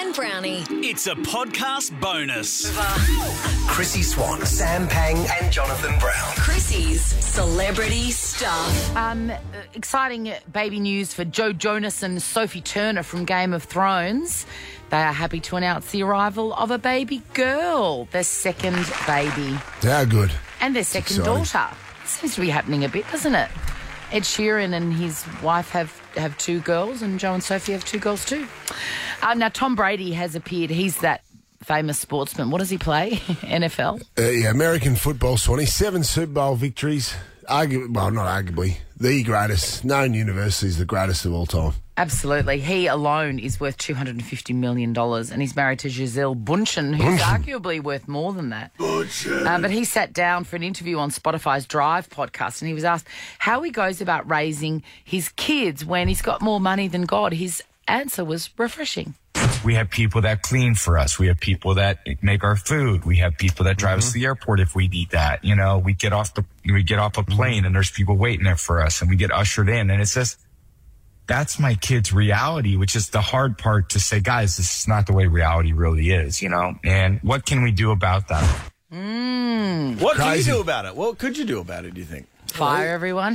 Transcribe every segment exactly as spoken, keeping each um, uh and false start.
and Brownie. It's a podcast bonus. Chrissy Swan, Sam Pang and Jonathan Brown. Chrissy's Celebrity Stuff. Um, exciting baby news for Joe Jonas and Sophie Turner from Game of Thrones. They are happy to announce the arrival of a baby girl, their second baby. How good. And their second exciting. daughter. Seems to be happening a bit, doesn't it? Ed Sheeran and his wife have, have two girls, and Joe and Sophie have two girls too. Um, now, Tom Brady has appeared. He's that famous sportsman. What does he play? N F L? Uh, yeah, American football, Swanee. Seven Super Bowl victories. Argu- well, not arguably. The greatest. Known universally as the greatest of all time. Absolutely. He alone is worth two hundred fifty million dollars, and he's married to Gisele Bundchen, who's arguably worth more than that. Uh, but he sat down for an interview on Spotify's Drive podcast, and he was asked how he goes about raising his kids when he's got more money than God. His answer was refreshing. We have people that clean for us. We have people that make our food. We have people that drive mm-hmm. us to the airport if we need that. You know, we get off the we get off a plane and there's people waiting there for us, and we get ushered in, and it's just that's my kid's reality, which is the hard part to say, guys, this is not the way reality really is, you know? And what can we do about that? Mm. What Crazy. can you do about it? What could you do about it, do you think? Fire everyone.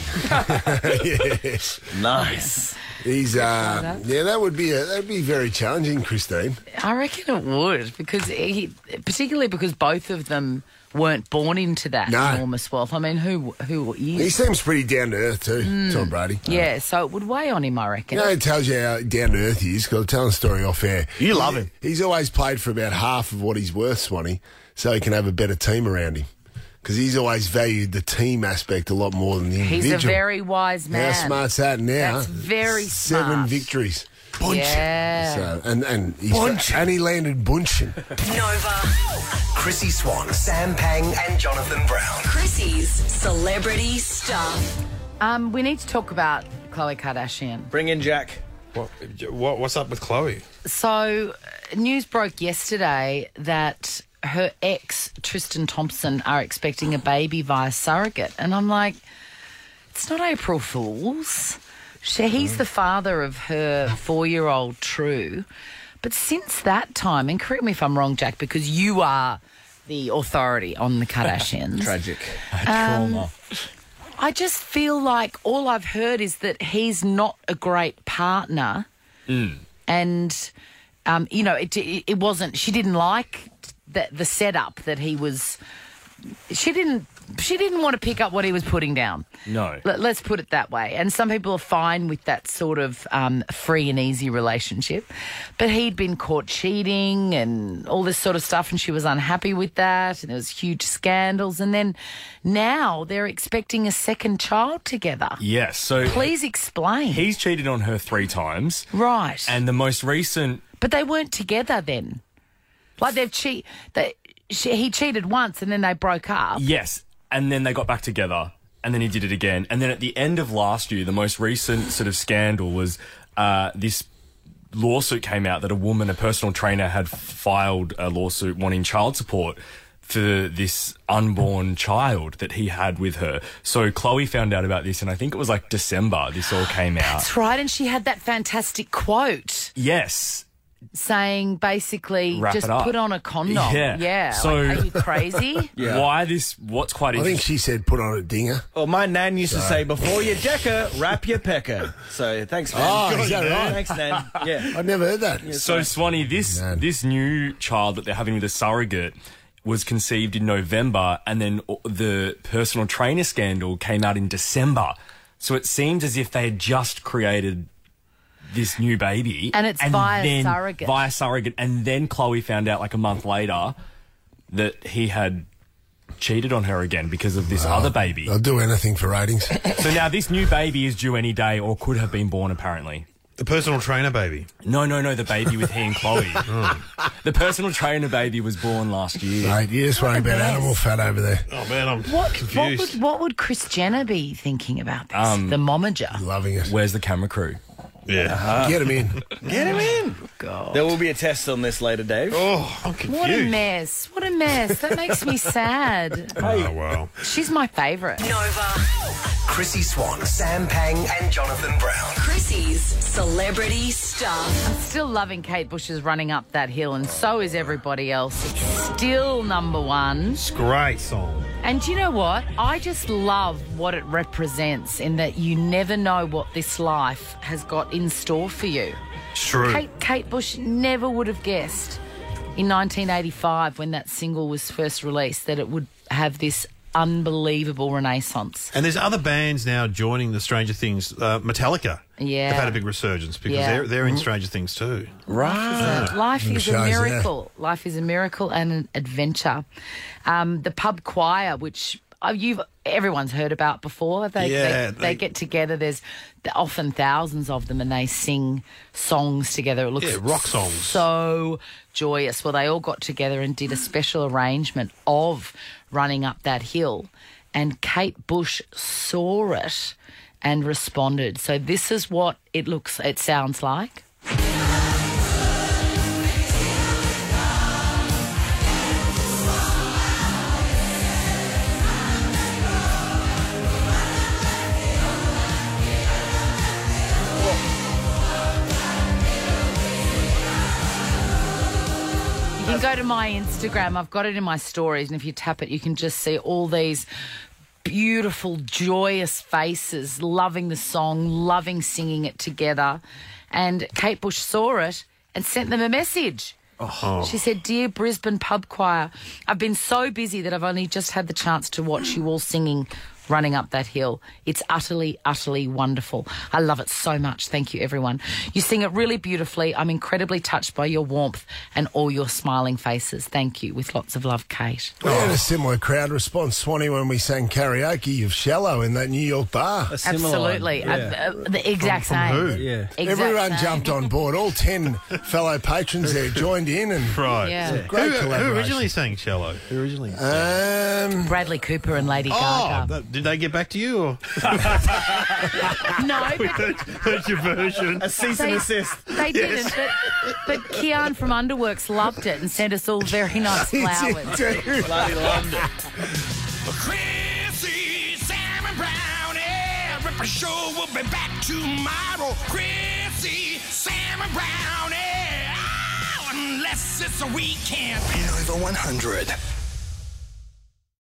Yes. Nice. He's, uh, yeah, that would be a, that would be very challenging, Christine. I reckon it would, because he, particularly because both of them weren't born into that No. enormous wealth. I mean, who who He is? seems pretty down to earth too, Tom Brady. Yeah, so it would weigh on him, I reckon. You know, it tells you how down to earth he is, because I'll tell a story off air. You love him. He's always played for about half of what he's worth, Swanee, so he can have a better team around him. Because he's always valued the team aspect a lot more than the individual. He's a very wise man. How smart's that now? That's very Seven smart. victories. Yeah. So, and, and, he's and he landed Bunchen. Nova. Chrissy Swan, Sam Pang and Jonathan Brown. Chrissy's Celebrity Stuff. Um, we need to talk about Khloe Kardashian. Bring in Jack. What, what what's up with Chloe? So, news broke yesterday that her ex, Tristan Thompson, are expecting a baby via surrogate. And I'm like, it's not April Fool's. She, he's the father of her four-year-old True. But since that time, and correct me if I'm wrong, Jack, because you are the authority on the Kardashians. Tragic. Um, I just feel like all I've heard is that he's not a great partner. Mm. And, um, you know, it, it, it wasn't, she didn't like the, the setup that he was, she didn't, she didn't want to pick up what he was putting down. No. Let, let's put it that way. And some people are fine with that sort of um, free and easy relationship. But he'd been caught cheating and all this sort of stuff, and she was unhappy with that, and there was huge scandals. And then now they're expecting a second child together. Yes. So Please explain. he's cheated on her three times. Right. And the most recent... But they weren't together then. Like they've cheated. They, she, he cheated once and then they broke up. Yes. And then they got back together, and then he did it again. And then at the end of last year, the most recent sort of scandal was uh, this lawsuit came out that a woman, a personal trainer, had filed a lawsuit wanting child support for this unborn child that he had with her. So Chloe found out about this, and I think it was like December this all came out. That's right, and she had that fantastic quote Yes. saying basically Wrap just it up. put on a condom. Yeah. Yeah. So- like, are you crazy? Yeah. Why this... What's quite I think interesting... she said put on a dinger. Well, my nan used to say, before you decker, wrap your pecker. So thanks, Nan. Oh, is that right? Thanks, Nan. Yeah. I'd never heard that. So, Swanee, this Man. this new child that they're having with a surrogate was conceived in November, and then the personal trainer scandal came out in December. So it seems as if they had just created this new baby. And it's via then, surrogate. Via surrogate. And then Chloe found out like a month later that he had cheated on her again because of this other baby. I'll do anything for ratings. So now this new baby is due any day, or could have been born apparently. The personal trainer baby. No, no, no, the baby with he and Chloe. The personal trainer baby was born last year. Mate, you're just worrying about animal fat over there. Oh, man, I'm What, what, confused. would, what would Kris Jenner be thinking about this? Um, the momager. Loving it. Where's the camera crew? yeah. Get him in. Get him in. God. There will be a test on this later, Dave. Oh, I'm confused. What a mess. What a mess. That makes me sad. Oh, well. She's my favourite. Nova. Chrissy Swan, Sam Pang, and Jonathan Brown. Chrissy's Celebrity Stuff. I'm still loving Kate Bush's Running Up That Hill, and so is everybody else. It's still number one. It's a great song. And do you know what? I just love what it represents in that you never know what this life has got in store for you. It's true. Kate, Kate Bush never would have guessed in nineteen eighty-five when that single was first released that it would have this unbelievable renaissance. And there's other bands now joining the Stranger Things. Uh, Metallica Yeah. have had a big resurgence because Yeah. they're, they're in Stranger Things too. Right. Life is a shows, yeah. miracle. Life is a miracle and an adventure. Um, the pub choir, which uh, you've everyone's heard about before. They, Yeah, they, they- they get together. There's often thousands of them, and they sing songs together. It looks Yeah, rock songs. so joyous. Well, they all got together and did a special arrangement of Running Up That Hill, and Kate Bush saw it and responded. So this is what it looks. It sounds like. You can go to my Instagram. I've got it in my stories, and if you tap it, you can just see all these beautiful, joyous faces, loving the song, loving singing it together. And Kate Bush saw it and sent them a message. Oh. She said, "Dear Brisbane Pub Choir, I've been so busy that I've only just had the chance to watch you all singing Running Up That Hill. It's utterly, utterly wonderful. I love it so much. Thank you, everyone. You sing it really beautifully. I'm incredibly touched by your warmth and all your smiling faces. Thank you. With lots of love, Kate." We had a similar crowd response, Swanee, when we sang karaoke of Shallow in that New York bar. A similar one. Absolutely. Yeah. Uh, uh, the exact From same. who? Yeah. Exact Everyone same. jumped on board. All ten fellow patrons there joined in, and Right. Yeah. great Who, who collaboration. originally sang Shallow? Who originally Um, Bradley Cooper and Lady Oh, Gaga. that- did they get back to you? Or? No, but That's your version. A cease and They- assist. they didn't. But, but Kian from Underworks loved it and sent us all very nice flowers. Bloody loved it. Chrissy, Sam and Brownie. Ripper Show will be back tomorrow. Chrissy, Sam and Brownie. Oh, unless it's a weekend. Over one hundred.